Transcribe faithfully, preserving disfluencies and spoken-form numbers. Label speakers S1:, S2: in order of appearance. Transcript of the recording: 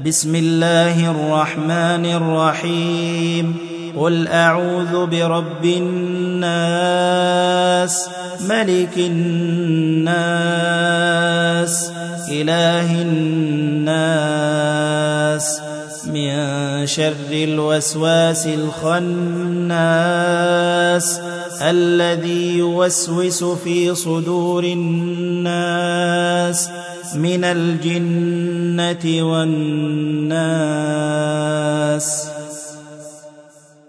S1: بسم الله الرحمن الرحيم قل أعوذ برب الناس ملك الناس إله الناس من شر الوسواس الخناس الذي يوسوس في صدور الناس من الجنة والناس.